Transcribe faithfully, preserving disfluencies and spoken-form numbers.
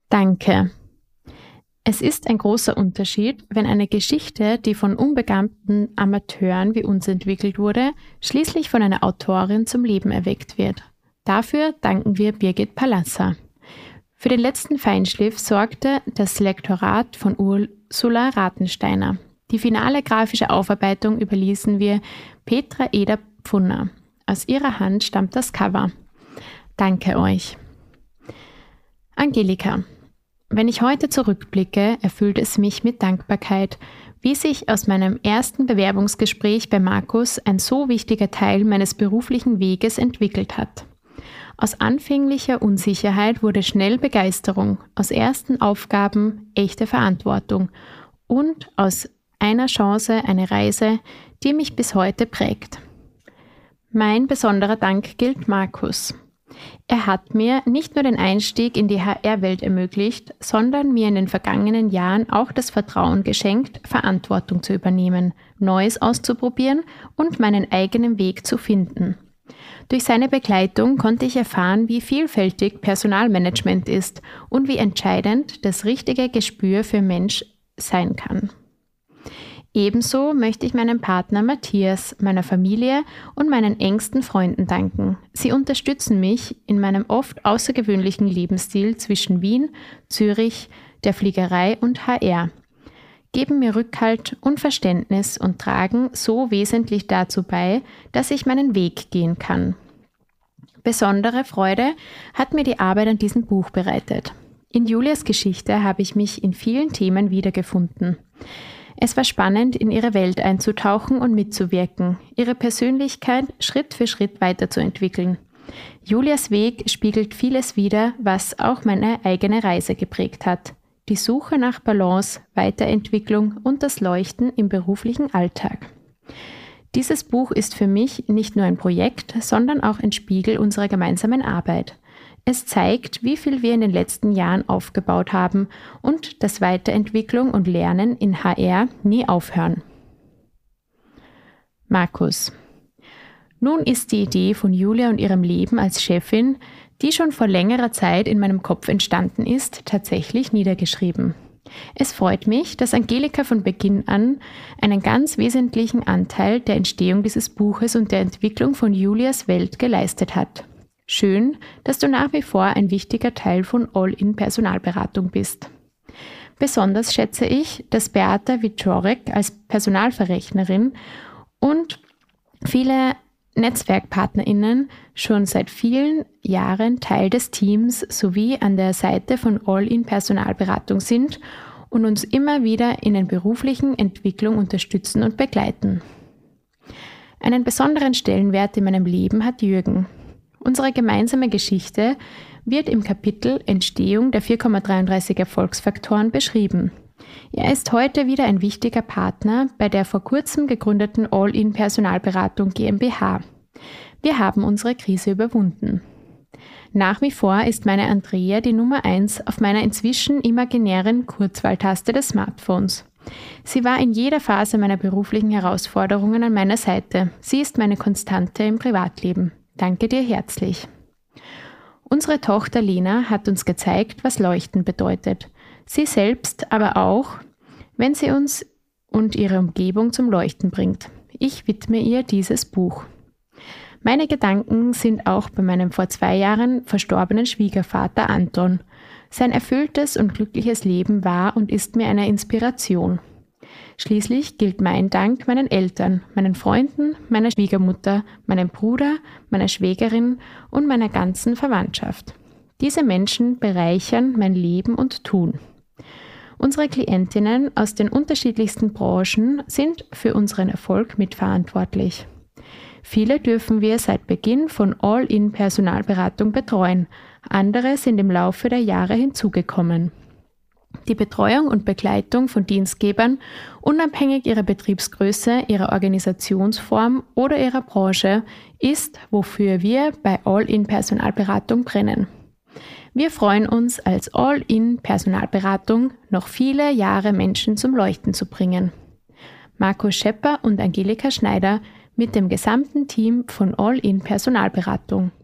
Danke. Es ist ein großer Unterschied, wenn eine Geschichte, die von unbegabten Amateuren wie uns entwickelt wurde, schließlich von einer Autorin zum Leben erweckt wird. Dafür danken wir Birgit Pallasser. Für den letzten Feinschliff sorgte das Lektorat von Ursula Ratensteiner. Die finale grafische Aufarbeitung überließen wir Petra Eder-Pfunner. Aus ihrer Hand stammt das Cover. Danke euch. Angelika. Wenn ich heute zurückblicke, erfüllt es mich mit Dankbarkeit, wie sich aus meinem ersten Bewerbungsgespräch bei Markus ein so wichtiger Teil meines beruflichen Weges entwickelt hat. Aus anfänglicher Unsicherheit wurde schnell Begeisterung, aus ersten Aufgaben echte Verantwortung und aus einer Chance eine Reise, die mich bis heute prägt. Mein besonderer Dank gilt Markus. Er hat mir nicht nur den Einstieg in die H R-Welt ermöglicht, sondern mir in den vergangenen Jahren auch das Vertrauen geschenkt, Verantwortung zu übernehmen, Neues auszuprobieren und meinen eigenen Weg zu finden. Durch seine Begleitung konnte ich erfahren, wie vielfältig Personalmanagement ist und wie entscheidend das richtige Gespür für Mensch sein kann. Ebenso möchte ich meinem Partner Matthias, meiner Familie und meinen engsten Freunden danken. Sie unterstützen mich in meinem oft außergewöhnlichen Lebensstil zwischen Wien, Zürich, der Fliegerei und H R, geben mir Rückhalt und Verständnis und tragen so wesentlich dazu bei, dass ich meinen Weg gehen kann. Besondere Freude hat mir die Arbeit an diesem Buch bereitet. In Julias Geschichte habe ich mich in vielen Themen wiedergefunden. Es war spannend, in ihre Welt einzutauchen und mitzuwirken, ihre Persönlichkeit Schritt für Schritt weiterzuentwickeln. Julias Weg spiegelt vieles wider, was auch meine eigene Reise geprägt hat. Die Suche nach Balance, Weiterentwicklung und das Leuchten im beruflichen Alltag. Dieses Buch ist für mich nicht nur ein Projekt, sondern auch ein Spiegel unserer gemeinsamen Arbeit. Es zeigt, wie viel wir in den letzten Jahren aufgebaut haben und dass Weiterentwicklung und Lernen in H R nie aufhören. Markus. Nun ist die Idee von Julia und ihrem Leben als Chefin, die schon vor längerer Zeit in meinem Kopf entstanden ist, tatsächlich niedergeschrieben. Es freut mich, dass Angelika von Beginn an einen ganz wesentlichen Anteil der Entstehung dieses Buches und der Entwicklung von Julias Welt geleistet hat. Schön, dass du nach wie vor ein wichtiger Teil von All-in-Personalberatung bist. Besonders schätze ich, dass Beata Wieczorek als Personalverrechnerin und viele NetzwerkpartnerInnen schon seit vielen Jahren Teil des Teams sowie an der Seite von All-in-Personalberatung sind und uns immer wieder in der beruflichen Entwicklung unterstützen und begleiten. Einen besonderen Stellenwert in meinem Leben hat Jürgen. Unsere gemeinsame Geschichte wird im Kapitel Entstehung der vier Komma dreiunddreißig Erfolgsfaktoren beschrieben. Er ist heute wieder ein wichtiger Partner bei der vor kurzem gegründeten All-in-Personalberatung GmbH. Wir haben unsere Krise überwunden. Nach wie vor ist meine Andrea die Nummer eins auf meiner inzwischen imaginären Kurzwahltaste des Smartphones. Sie war in jeder Phase meiner beruflichen Herausforderungen an meiner Seite. Sie ist meine Konstante im Privatleben. Danke dir herzlich. Unsere Tochter Lena hat uns gezeigt, was Leuchten bedeutet. Sie selbst aber auch, wenn sie uns und ihre Umgebung zum Leuchten bringt. Ich widme ihr dieses Buch. Meine Gedanken sind auch bei meinem vor zwei Jahren verstorbenen Schwiegervater Anton. Sein erfülltes und glückliches Leben war und ist mir eine Inspiration. Schließlich gilt mein Dank meinen Eltern, meinen Freunden, meiner Schwiegermutter, meinem Bruder, meiner Schwägerin und meiner ganzen Verwandtschaft. Diese Menschen bereichern mein Leben und Tun. Unsere Klientinnen aus den unterschiedlichsten Branchen sind für unseren Erfolg mitverantwortlich. Viele dürfen wir seit Beginn von All-in-Personalberatung betreuen, andere sind im Laufe der Jahre hinzugekommen. Die Betreuung und Begleitung von Dienstgebern, unabhängig ihrer Betriebsgröße, ihrer Organisationsform oder ihrer Branche, ist, wofür wir bei All-in-Personalberatung brennen. Wir freuen uns als All-in-Personalberatung, noch viele Jahre Menschen zum Leuchten zu bringen. Markus Schepper und Angelika Schneider mit dem gesamten Team von All-in Personalberatung.